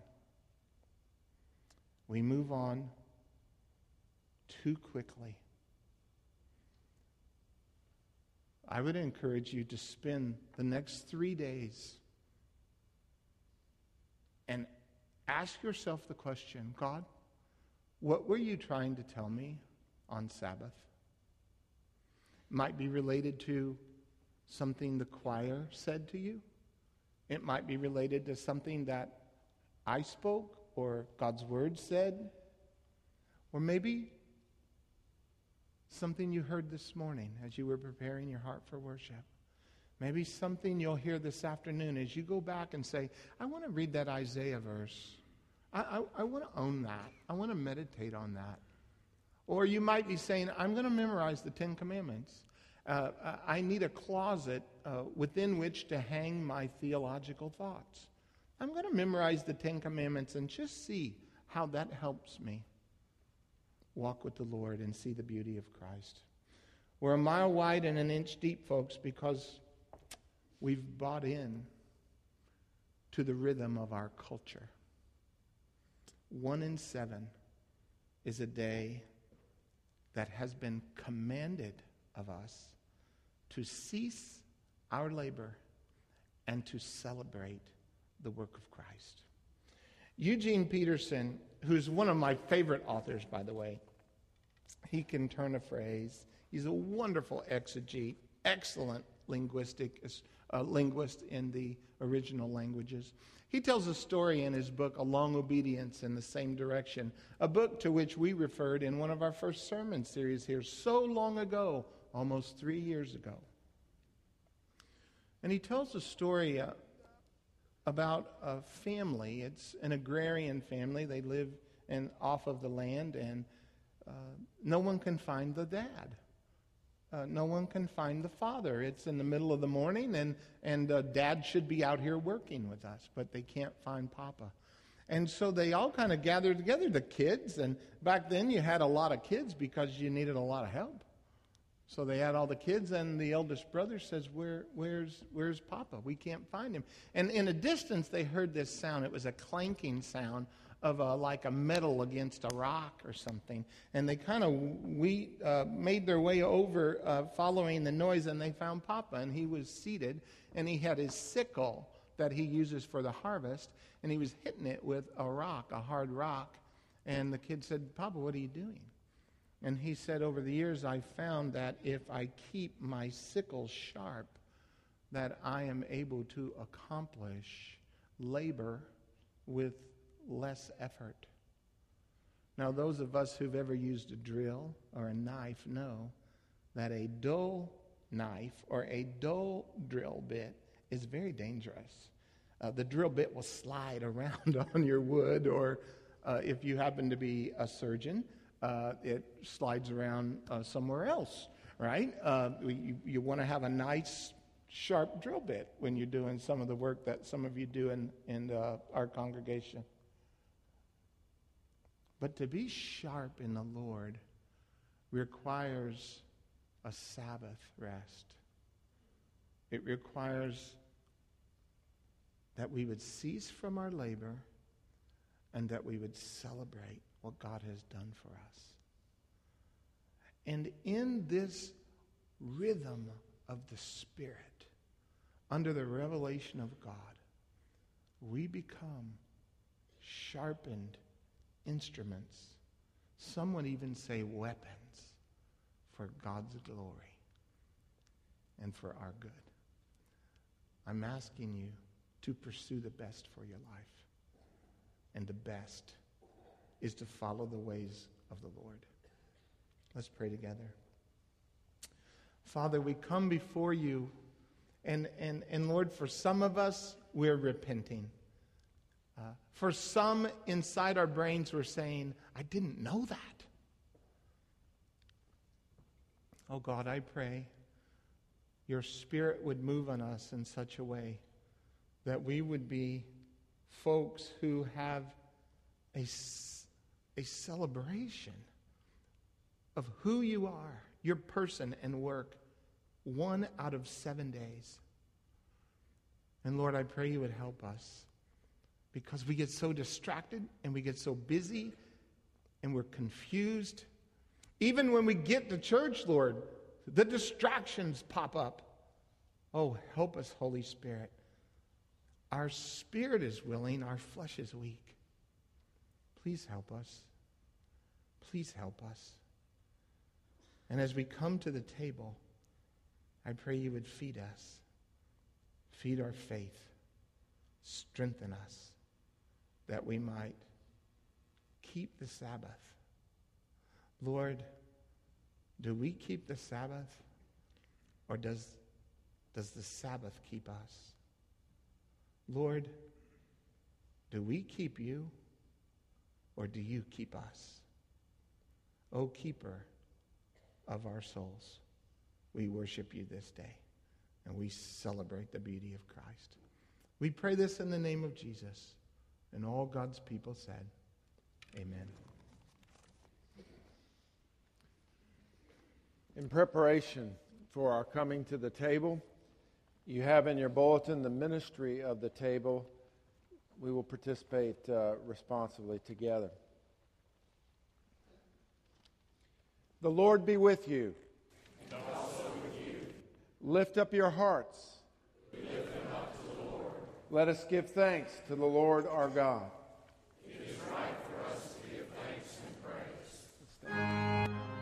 We move on too quickly. I would encourage you to spend the next 3 days and ask yourself the question, God, what were you trying to tell me on Sabbath? It might be related to something the choir said to you. It might be related to something that I spoke or God's word said. Or maybe something you heard this morning as you were preparing your heart for worship. Maybe something you'll hear this afternoon as you go back and say, I want to read that Isaiah verse. I want to own that. I want to meditate on that. Or you might be saying, I'm going to memorize the Ten Commandments. I need a closet within which to hang my theological thoughts. I'm going to memorize the Ten Commandments and just see how that helps me walk with the Lord and see the beauty of Christ. We're a mile wide and an inch deep, folks, because we've bought in to the rhythm of our culture. 1 in 7 is a day that has been commanded of us to cease our labor and to celebrate the work of Christ. Eugene Peterson, who's one of my favorite authors, by the way, he can turn a phrase. He's a wonderful exegete, excellent linguist in the original languages. He tells a story in his book, A Long Obedience in the Same Direction, a book to which we referred in one of our first sermon series here so long ago, almost 3 years ago. And he tells a story about a family. It's an agrarian family. They live off of the land, and no one can find the dad. No one can find the father. It's in the middle of the morning, and dad should be out here working with us, but they can't find Papa. And so they all kind of gather together, the kids, and back then you had a lot of kids because you needed a lot of help. So they had all the kids, and the eldest brother says, where's Papa? We can't find him. And in a distance, they heard this sound. It was a clanking sound of like a metal against a rock or something. And they kind of made their way over following the noise, and they found Papa. And he was seated, and he had his sickle that he uses for the harvest, and he was hitting it with a rock, a hard rock. And the kid said, Papa, what are you doing? And he said, over the years, I found that if I keep my sickle sharp, that I am able to accomplish labor with less effort. Now, those of us who've ever used a drill or a knife know that a dull knife or a dull drill bit is very dangerous. The drill bit will slide around on your wood, or if you happen to be a surgeon, it slides around somewhere else, right? You want to have a nice, sharp drill bit when you're doing some of the work that some of you do in our congregation. But to be sharp in the Lord requires a Sabbath rest. It requires that we would cease from our labor and that we would celebrate what God has done for us. And in this rhythm of the Spirit, under the revelation of God, we become sharpened instruments. Some would even say weapons for God's glory. and for our good. I'm asking you to pursue the best for your life. And the best is to follow the ways of the Lord. Let's pray together. Father, we come before you, and Lord, for some of us, we're repenting. For some inside our brains, we're saying, I didn't know that. Oh God, I pray your Spirit would move on us in such a way that we would be folks who have a celebration of who you are, your person and work, 1 out of 7 days. And Lord, I pray you would help us, because we get so distracted and we get so busy and we're confused. Even when we get to church, Lord, the distractions pop up. Oh, help us, Holy Spirit. Our spirit is willing, our flesh is weak. Please help us. Please help us. And as we come to the table, I pray you would feed us. Feed our faith. Strengthen us that we might keep the Sabbath. Lord, do we keep the Sabbath, or does the Sabbath keep us? Lord, do we keep you, or do you keep us? O keeper of our souls, we worship you this day, and we celebrate the beauty of Christ. We pray this in the name of Jesus, and all God's people said, amen. In preparation for our coming to the table, you have in your bulletin the ministry of the table. We will participate responsibly together. The Lord be with you. And also with you. Lift up your hearts. We lift them up to the Lord. Let us give thanks to the Lord our God. It is right for us to give thanks and praise.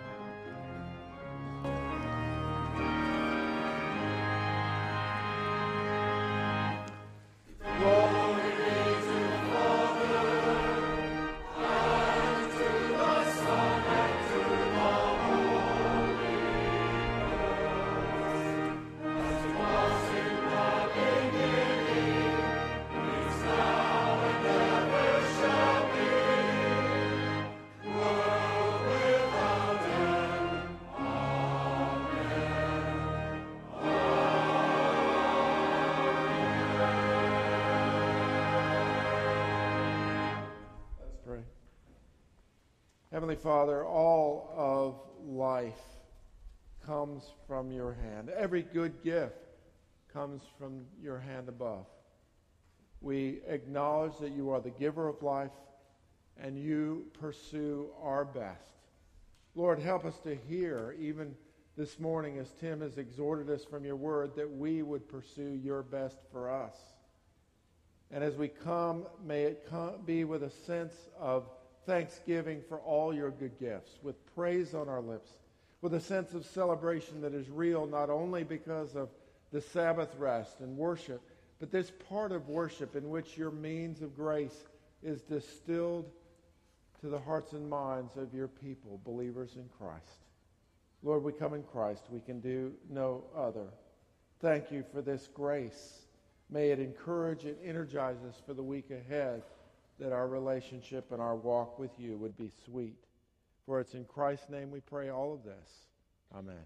Heavenly Father, all of life comes from your hand. Every good gift comes from your hand above. We acknowledge that you are the giver of life, and you pursue our best. Lord, help us to hear, even this morning as Tim has exhorted us from your word, that we would pursue your best for us. And as we come, may it be with a sense of thanksgiving for all your good gifts, with praise on our lips, with a sense of celebration that is real, not only because of the Sabbath rest and worship, but this part of worship in which your means of grace is distilled to the hearts and minds of your people, believers in Christ. Lord, we come in Christ. We can do no other. Thank you for this grace. May it encourage and energize us for the week ahead, that our relationship and our walk with you would be sweet. For it's in Christ's name we pray all of this. Amen.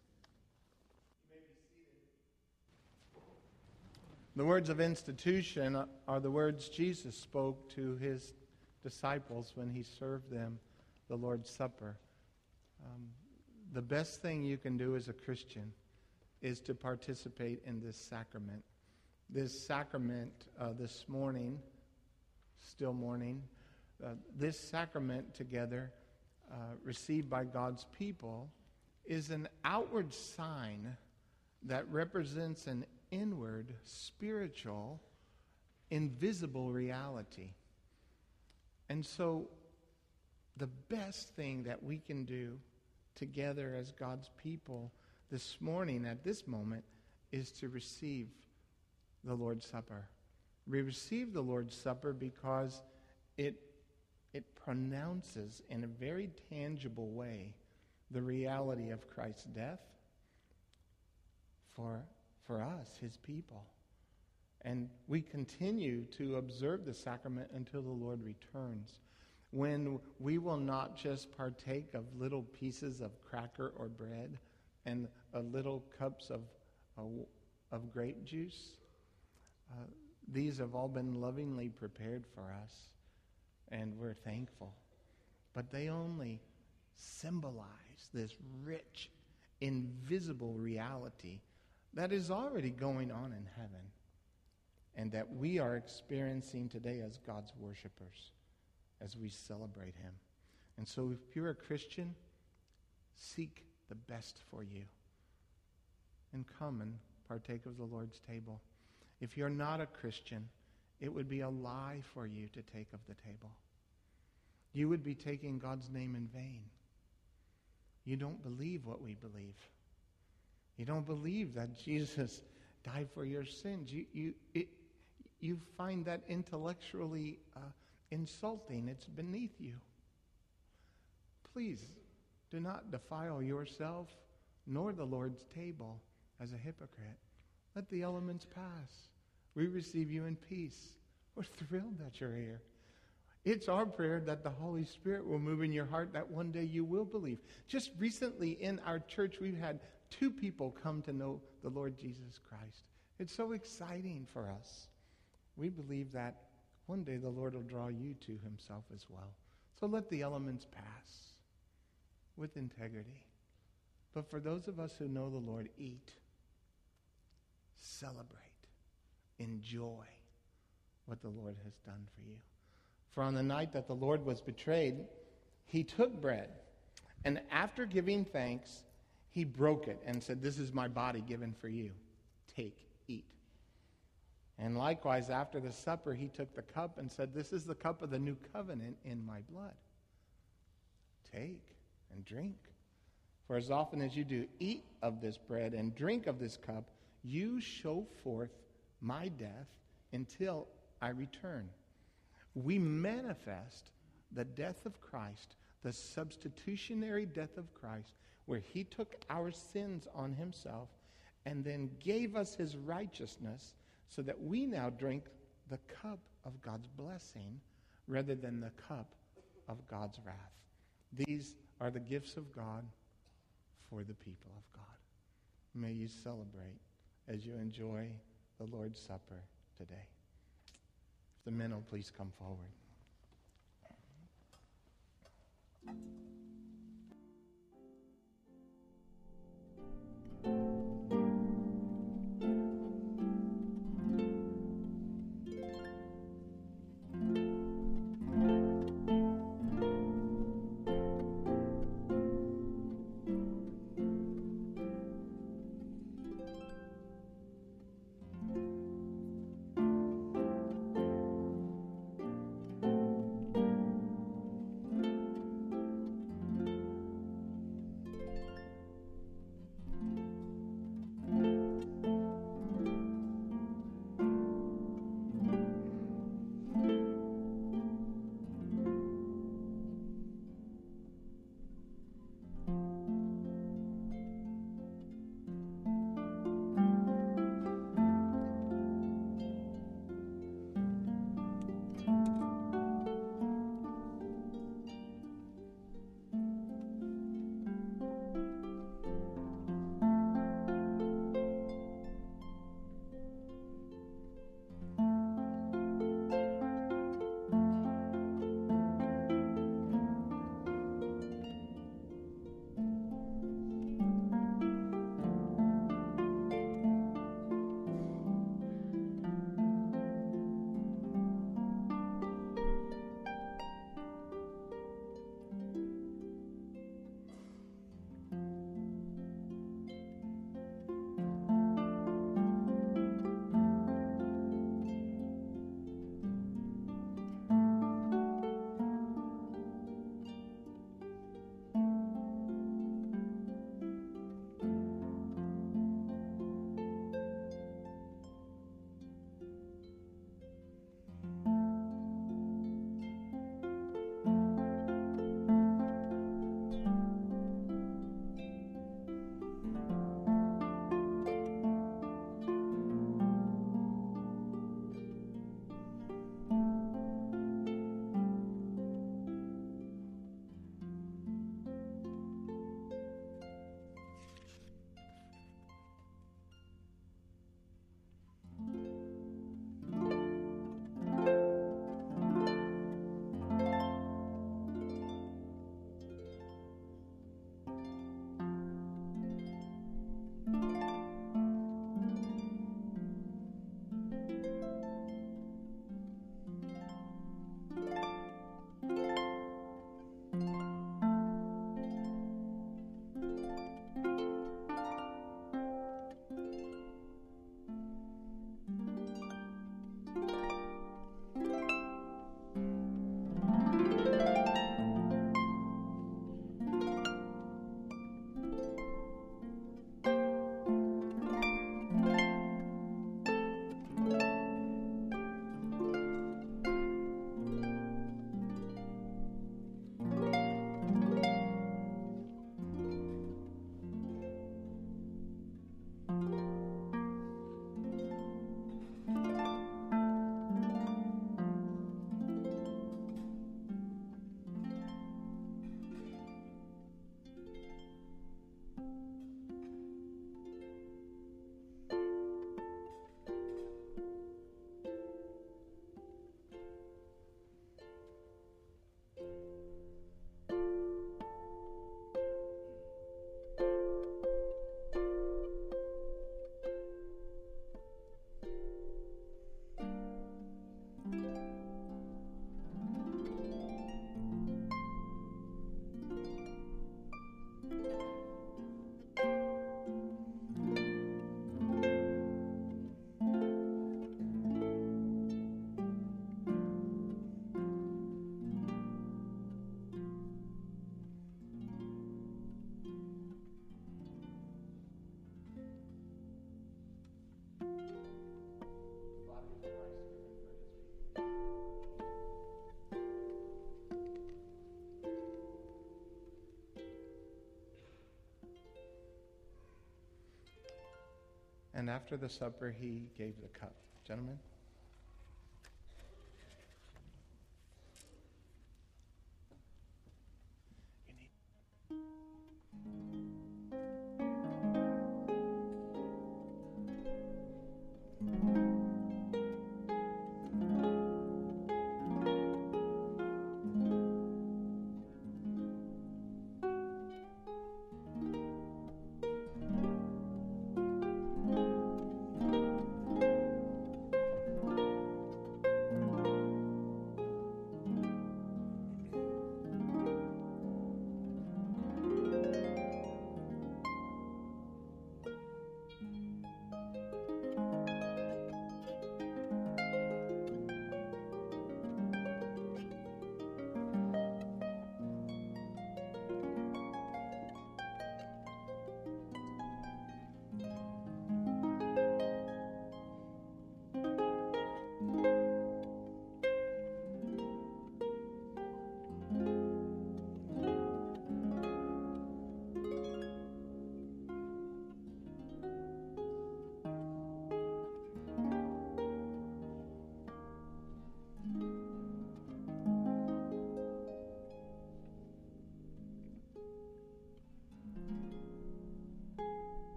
The words of institution are the words Jesus spoke to his disciples when he served them the Lord's Supper. The best thing you can do as a Christian is to participate in this sacrament. This sacrament this morning, still morning, this sacrament together, received by God's people, is an outward sign that represents an inward, spiritual, invisible reality. And so the best thing that we can do together as God's people this morning at this moment is to receive the Lord's Supper. We receive the Lord's Supper because it pronounces in a very tangible way the reality of Christ's death for us, his people. And we continue to observe the sacrament until the Lord returns, when we will not just partake of little pieces of cracker or bread and little cups of grape juice. These have all been lovingly prepared for us, and we're thankful. But they only symbolize this rich, invisible reality that is already going on in heaven and that we are experiencing today as God's worshipers as we celebrate him. And so if you're a Christian, seek the best for you and come and partake of the Lord's table. If you're not a Christian, it would be a lie for you to take of the table. You would be taking God's name in vain. You don't believe what we believe. You don't believe that Jesus died for your sins. You find that intellectually insulting. It's beneath you. Please do not defile yourself nor the Lord's table as a hypocrite. Let the elements pass. We receive you in peace. We're thrilled that you're here. It's our prayer that the Holy Spirit will move in your heart, that one day you will believe. Just recently in our church, we've had 2 people come to know the Lord Jesus Christ. It's so exciting for us. We believe that one day the Lord will draw you to himself as well. So let the elements pass with integrity. But for those of us who know the Lord, eat, celebrate, enjoy what the Lord has done for you. For on the night that the Lord was betrayed, he took bread, and after giving thanks, he broke it and said, "This is my body given for you. Take, eat." And likewise, after the supper, he took the cup and said, "This is the cup of the new covenant in my blood. Take and drink. For as often as you do eat of this bread and drink of this cup, you show forth my death until I return." We manifest the death of Christ, the substitutionary death of Christ, where he took our sins on himself and then gave us his righteousness so that we now drink the cup of God's blessing rather than the cup of God's wrath. These are the gifts of God for the people of God. May you celebrate as you enjoy the Lord's Supper today. If the men will please come forward. And after the supper, he gave the cup. Gentlemen.